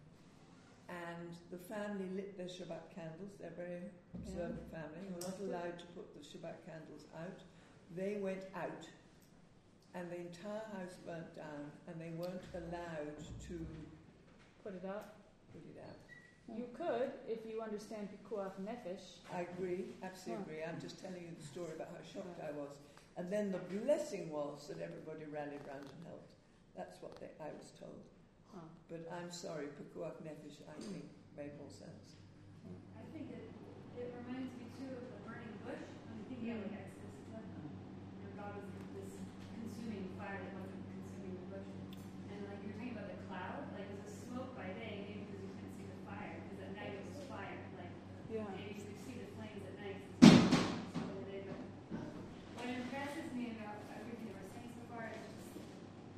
and the family lit their Shabbat candles. They're a very observant family. They were not allowed to put the Shabbat candles out. They went out, and the entire house burnt down, and they weren't allowed to put it out. You could, if you understand Pikuach Nefesh. I agree, absolutely agree. I'm just telling you the story about how shocked I was. And then the blessing was that everybody rallied round and helped. That's what I was told. But I'm sorry, Pikuach Nefesh, I think, made more sense. I think it reminds me too of the burning bush. I'm thinking of Exodus 11. God was this consuming fire that wasn't consuming the bush. And you're talking about the cloud, it was a smoke by day, maybe because you couldn't see the fire, because at night it was fire. Maybe you could see the flames at night. What impresses me about everything we're saying so far is just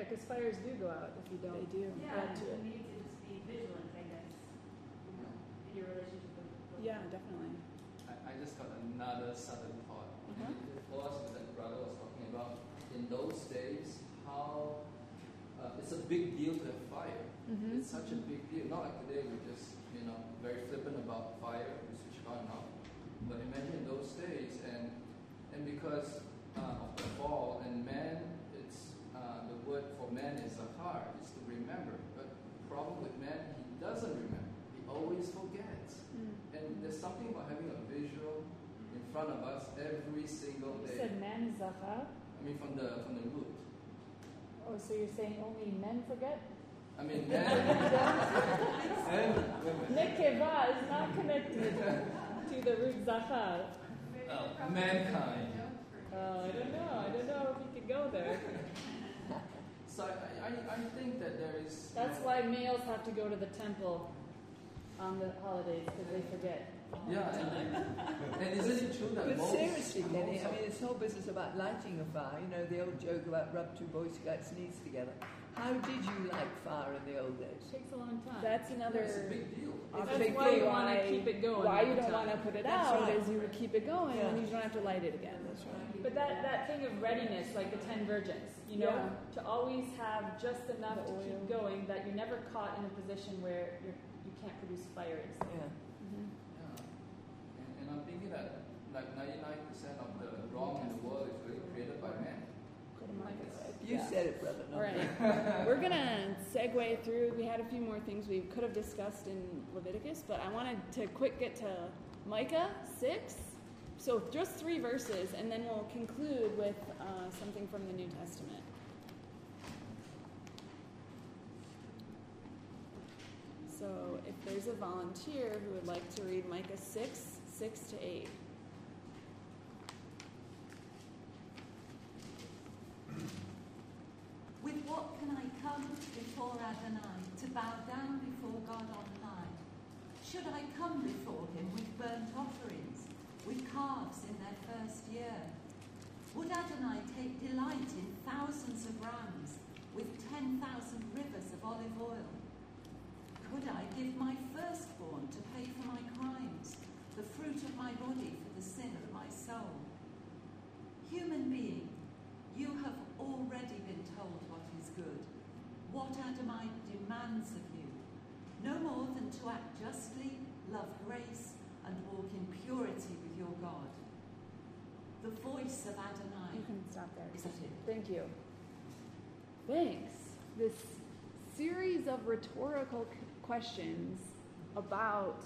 because fires do go out if you don't. They do. Yeah, add to you it. need to just be vigilant, I guess, in your relationship with Yeah, definitely. I just got another sudden thought. Uh-huh. It was that brother was talking about in those days how it's a big deal to have fire. Mm-hmm. It's such a big deal. Not like today we just very flippant about fire. We switch it on and off. But imagine in those days, and because of the fall, and man, it's the word for man is zachar, is to remember. But the problem with man, he doesn't remember. He always forgets. And there's something about having a visual in front of us every single You day. said man is zachar? I mean, from the root. Oh, so you're saying only men forget? I mean, man and women. Nekeva is not connected to the root zachar. Mankind. I don't know if you could go there. So I think that there is. That's why males have to go to the temple on the holidays, because they forget. Yeah, and isn't it true that But most... seriously, Kenny, most I mean, it's no business about lighting a fire. You know, the old joke about rub two Boy Scouts' knees together. How did you light fire in the old days? It takes a long time. That's another. It's a big deal. That's why you want to keep it going. Why all you the don't time. want to put it That's out right. is you would keep it going Yeah. and you don't have to light it again. That's right. But that thing of readiness, like the 10 virgins, Yeah. to always have just enough The to keep oil. going that you're never caught in a position where you can't produce fire instantly. Yeah. Yeah. And I'm thinking that like 99% of the wrong in the world is really created by man. You said it, brother. All right. We're going to segue through. We had a few more things we could have discussed in Leviticus, but I wanted to quick get to Micah 6. So just 3 verses, and then we'll conclude with something from the New Testament. So if there's a volunteer who would like to read Micah 6, 6 to 8. With what can I come before Adonai to bow down before God on high? Should I come before him with burnt offerings, with calves in their first year? Would Adonai take delight in thousands of rams, with 10,000 rivers of olive oil? Could I give my firstborn to pay for my crimes, the fruit of my body for the sin of my soul? Human being, you have already been told what is good, what Adonai demands of you, no more than to act justly, love grace, and walk in purity with your God. The voice of Adonai. You can stop there. Is that it? Thank you. Thanks. This series of rhetorical questions about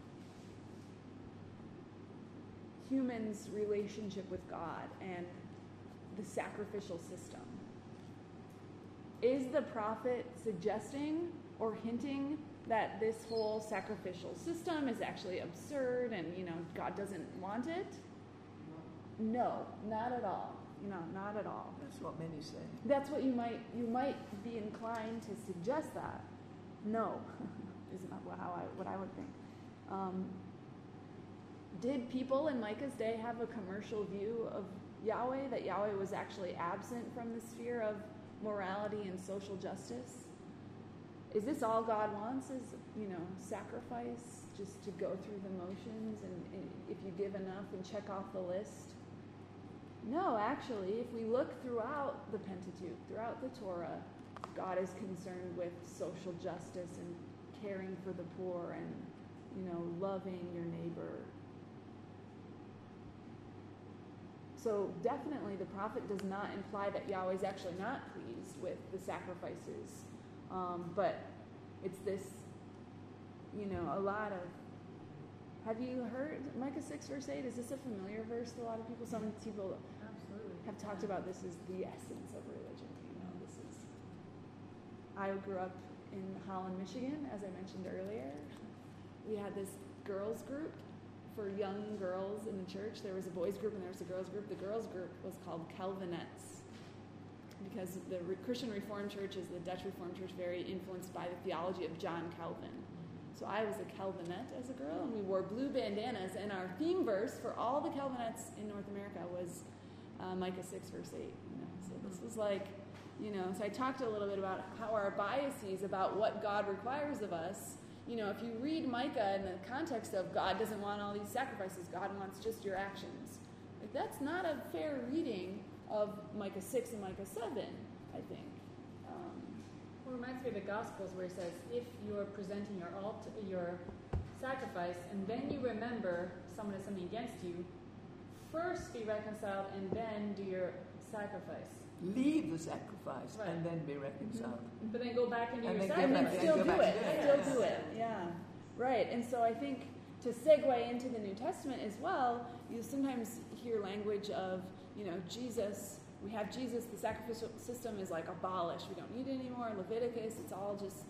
humans' relationship with God and the sacrificial system. Is the prophet suggesting or hinting that this whole sacrificial system is actually absurd and, God doesn't want it? No, not at all. Not at all. That's what many say. That's what you might be inclined to suggest that. No, is not what I would think. Did people in Micah's day have a commercial view of Yahweh, that Yahweh was actually absent from the sphere of morality and social justice? Is this all God wants, is, sacrifice, just to go through the motions and if you give enough and check off the list? No, actually, if we look throughout the Pentateuch, throughout the Torah, God is concerned with social justice and caring for the poor and, loving your neighbor. So definitely the prophet does not imply that Yahweh is actually not pleased with the sacrifices. But it's this, a lot of... Have you heard Micah 6 verse 8? Is this a familiar verse to a lot of people? Some people have talked about this as the essence of religion. This is... I grew up in Holland, Michigan, as I mentioned earlier. We had this girls group for young girls in the church. There was a boys group and there was a girls group. The girls group was called Calvinettes because the Christian Reformed Church is the Dutch Reformed Church, very influenced by the theology of John Calvin. So I was a Calvinette as a girl, and we wore blue bandanas, and our theme verse for all the Calvinettes in North America was Micah 6 verse 8. So this was like So I talked a little bit about how our biases about what God requires of us. If you read Micah in the context of God doesn't want all these sacrifices, God wants just your actions. Like, that's not a fair reading of Micah 6 and Micah 7, I think. Well, it reminds me of the Gospels where it says, if you're presenting your sacrifice, and then you remember someone has something against you, first be reconciled and then do your sacrifice. Leave the sacrifice Right. and then be reconciled. But then go back and do And your then And sacrifice. then still go do back it. to it. Still do it. Yeah. Right. And so I think to segue into the New Testament as well, you sometimes hear language of, Jesus. We have Jesus. The sacrificial system is like abolished. We don't need it anymore. Leviticus. It's all just,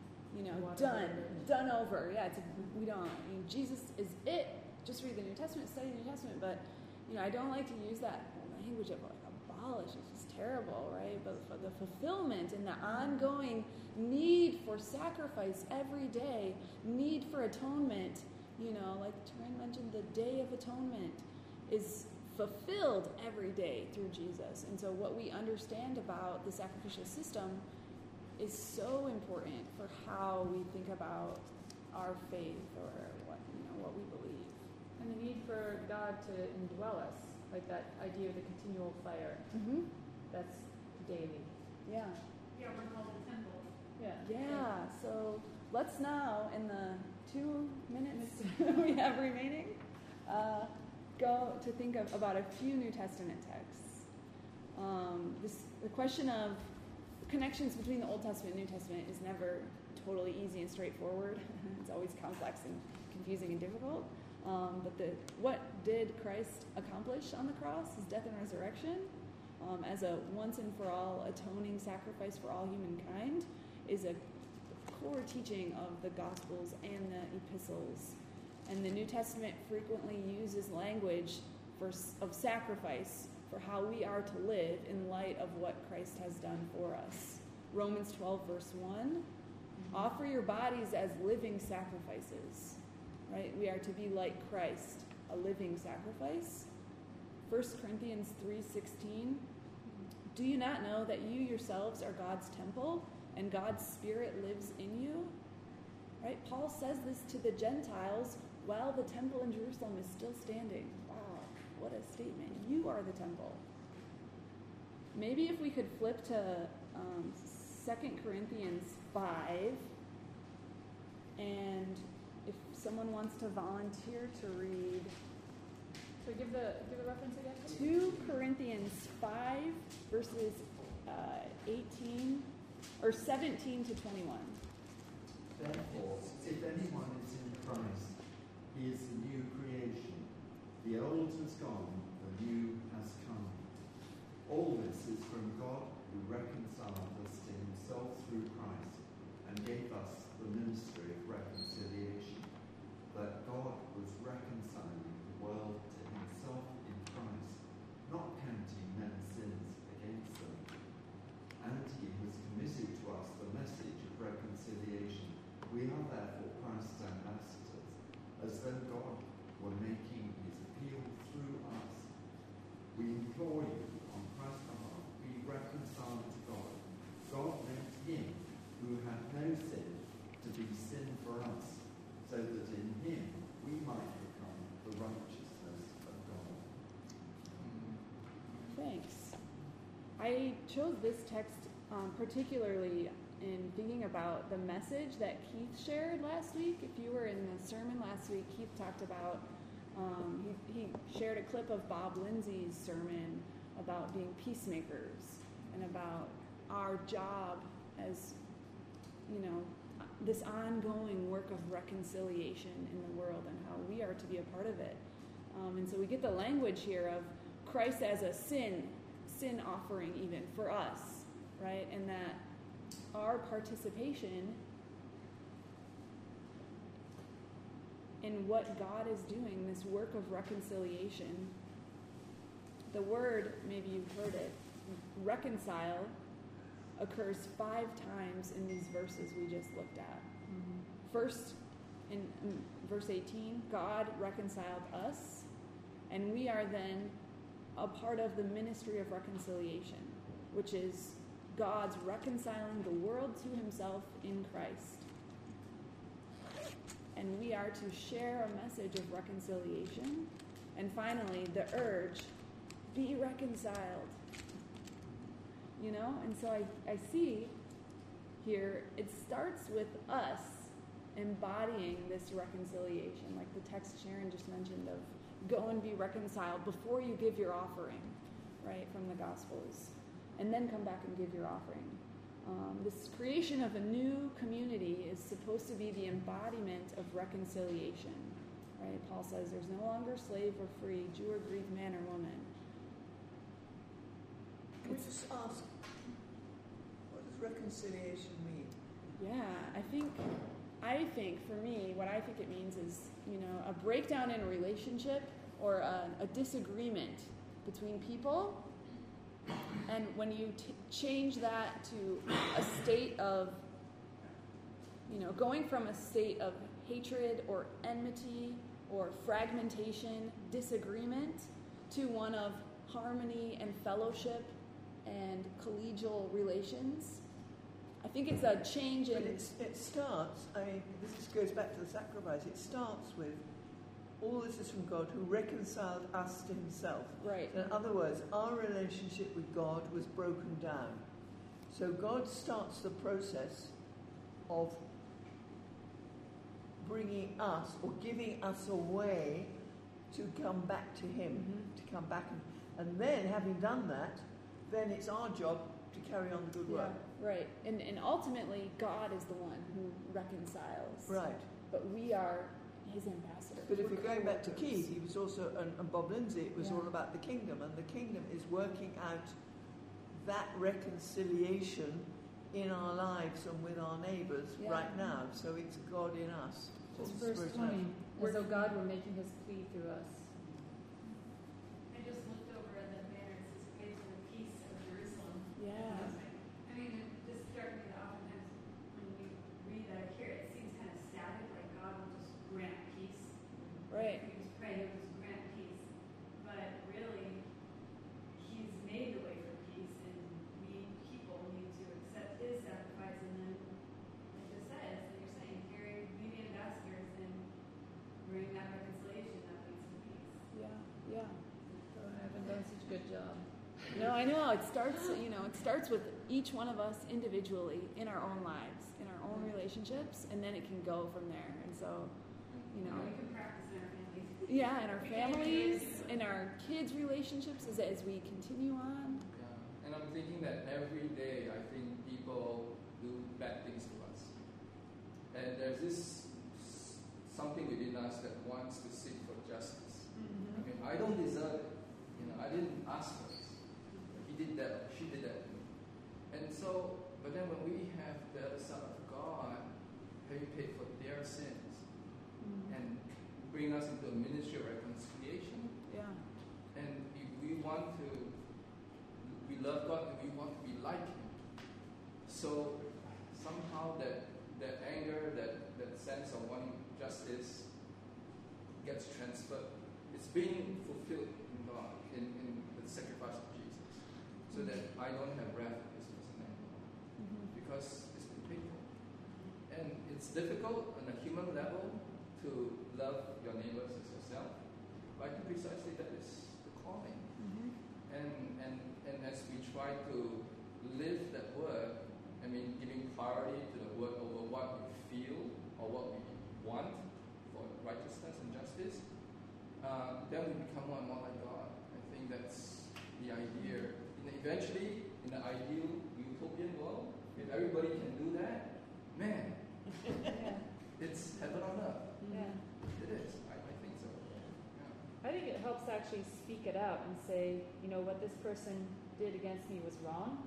done over. Yeah. Jesus is it. Just read the New Testament, study the New Testament. But I don't like to use that language of like abolish. It's just terrible, right? But for the fulfillment and the ongoing need for sacrifice every day, need for atonement, like Taryn mentioned, the Day of Atonement is fulfilled every day through Jesus. And so what we understand about the sacrificial system is so important for how we think about our faith or what we believe. And the need for God to indwell us, like that idea of the continual fire. Mm-hmm. That's daily. Yeah. Yeah, we're called the temple. Yeah. So let's now, in the 2 minutes we have remaining, go to think about a few New Testament texts. The question of connections between the Old Testament and New Testament is never totally easy and straightforward. It's always complex and confusing and difficult. But what did Christ accomplish on the cross, his death and resurrection, as a once and for all atoning sacrifice for all humankind, is a core teaching of the Gospels and the epistles. And the New Testament frequently uses language of sacrifice for how we are to live in light of what Christ has done for us. Romans 12, verse 1, offer your bodies as living sacrifices. Right? We are to be like Christ, a living sacrifice. 1 Corinthians 3:16, do you not know that you yourselves are God's temple and God's Spirit lives in you? Right? Paul says this to the Gentiles while the temple in Jerusalem is still standing. Wow, what a statement. You are the temple. Maybe if we could flip to 2 Corinthians 5, and if someone wants to volunteer to read. So give the reference again. 2 Corinthians 5, verses 17 to 21. Therefore, if anyone is in Christ, he is a new creation. The old has gone, the new has come. All this is from God, who reconciled us to himself through Christ and gave us the ministry of reconciliation, that God was reconciling the world to himself in Christ, not counting men's sins against them. And he has committed to us the message of reconciliation. We are therefore Christ's ambassadors, as though God were making his appeal through us. We implore you, on Christ's behalf, be reconciled to God. God made him who had no sin to be sin for us, so that in him we might become the righteousness of God. Thanks. I chose this text particularly in thinking about the message that Keith shared last week. If you were in the sermon last week, Keith talked about, he shared a clip of Bob Lindsay's sermon about being peacemakers and about our job as, this ongoing work of reconciliation in the world and how we are to be a part of it. And so we get the language here of Christ as a sin offering even for us, right? And that our participation in what God is doing, this work of reconciliation. The word, maybe you've heard it, reconcile, occurs 5 times in these verses we just looked at. Mm-hmm. First, in verse 18, God reconciled us, and we are then a part of the ministry of reconciliation, which is God's reconciling the world to himself in Christ. And we are to share a message of reconciliation. And finally, the urge, be reconciled. You know? And so I see here, it starts with us embodying this reconciliation, like the text Sharon just mentioned of go and be reconciled before you give your offering, right, from the Gospels. And then come back and give your offering. This creation of a new community is supposed to be the embodiment of reconciliation. Right? Paul says there's no longer slave or free, Jew or Greek, man or woman. Can we just ask, what does reconciliation mean? Yeah, I think for me, what I think it means is, a breakdown in a relationship or a disagreement between people. And when you change that to a state of, going from a state of hatred or enmity or fragmentation, disagreement, to one of harmony and fellowship and collegial relations, I think it's a change in... But it starts, this goes back to the sacrifice, it starts with all this is from God who reconciled us to himself. Right. In other words, our relationship with God was broken down. So God starts the process of bringing us or giving us a way to come back to him, to come back. And then, having done that, then it's our job to carry on the good work. Right. And ultimately, God is the one who reconciles. Right. But we are his ambassadors. But if we're going back to Keith, he was also, and Bob Lindsay, it was all about the kingdom. And the kingdom is working out that reconciliation in our lives and with our neighbours right now. So it's God in us. Just verse 20. As though God were making his plea through us. I just looked over at the banner. It says, "Pray for the peace of Jerusalem." Yeah. I mean, it just struck me that oftentimes when we read that here, it seems kind of static, like God will just grant peace. Right. We just pray, he'll just grant peace. But really, he's made the way for peace, and we people need to accept his sacrifice, and then, like it says, like you're saying, carry, be the ambassadors, and bring that reconciliation that leads to peace. Yeah. I haven't done such a good job. No, I know. It starts with each one of us individually in our own lives, in our own relationships, and then it can go from there. And so, We can practice in our families. Yeah, in our families, in our kids' relationships as we continue on. Yeah. And I'm thinking that every day, I think people do bad things to us. And there's this something within us that wants to seek for justice. Mm-hmm. I mean, I don't deserve it. I didn't ask for this. He did that, she did that to me. And so, but then when we have the other side of God, having paid for their sins, and bring us into a ministry of reconciliation. Yeah. And we love God and we want to be like him. So somehow that anger, that sense of wanting justice gets transferred. It's being fulfilled in God, in the sacrifice of Jesus. So that I don't have wrath for this person anymore. Because it's been paid for. And it's difficult on a human level to love your neighbors as yourself. But I think precisely that is the calling. And as we try to live that word, giving priority to the word over what we feel or what we want for righteousness and justice, then we become more and more like God. I think that's the idea. Eventually, in the ideal utopian world, if everybody can do that, man, it's heaven on earth. Yeah. It is. I think so. Yeah. I think it helps to actually speak it out and say, what this person did against me was wrong,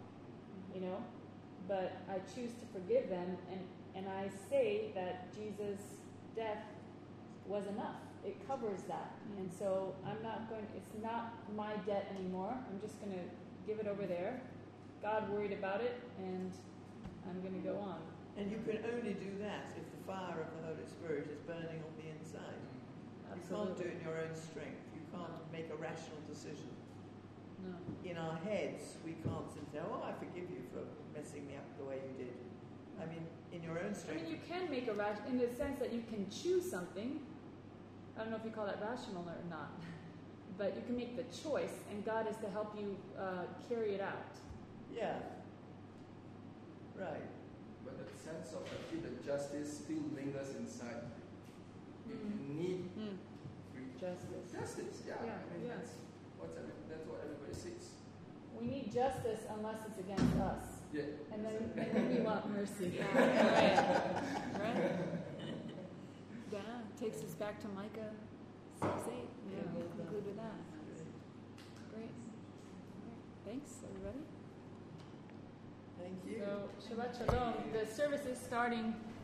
but I choose to forgive them, and I say that Jesus' death was enough. It covers that. And so it's not my debt anymore. I'm just going to give it over there. God worried about it, and I'm going to go on. And you can only do that if the fire of the Holy Spirit is burning on the inside. Absolutely. You can't do it in your own strength. You can't make a rational decision. No. In our heads, we can't say, "Oh, I forgive you for messing me up the way you did." I mean, in your own I strength. mean, you can make in the sense that you can choose something. I don't know if you call that rational or not, but you can make the choice, and God is to help you carry it out. Yeah. Right. But the sense of the justice still lingers inside. You need justice. Yeah. I mean, that's what everybody seeks. We need justice unless it's against us. Yeah. And then we want mercy. Yeah. Right. Yeah. Takes us back to Micah 6:8. Yeah. We'll conclude with that. Great. Thanks, everybody. Thank you. So, Shabbat Shalom. The service is starting